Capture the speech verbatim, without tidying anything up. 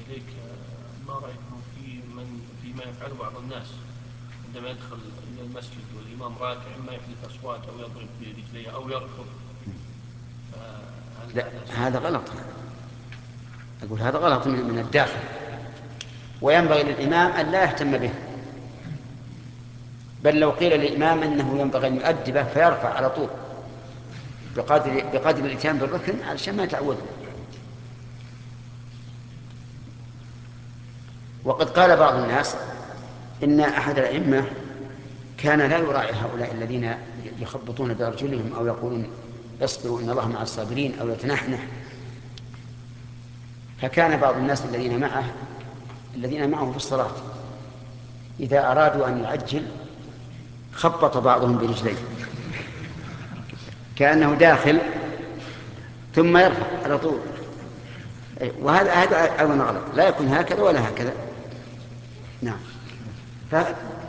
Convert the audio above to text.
إليك آه، ما رأيكم في من فيما يفعله بعض الناس عندما يدخل إلى المسجد والإمام راكع إما يحدث أصوات أو يضرب برجليه أو يركض، فهل لا، هذا هذا صحيح؟ غلط. أقول هذا غلط من من الداخل، وينبغي للإمام أن لا يهتم به، بل لو قيل للإمام أنه ينبغي أن يؤدبه فيرفع على طول بقدر بقدر الإتيان بالركن علشان ما يتعودوا. وقد قال بعض الناس إن أحد الأئمة كان لا يراعي هؤلاء الذين يخبطون بأرجلهم أو يقولون اصبروا إن الله مع الصابرين أو يتنحنح، فكان بعض الناس الذين معه الذين معه في الصلاة إذا أرادوا أن يعجل خبط بعضهم برجليه كأنه داخل ثم يرفع على طول. وهذا هذا أيضا غلط، لا يكون هكذا ولا هكذا. نعم.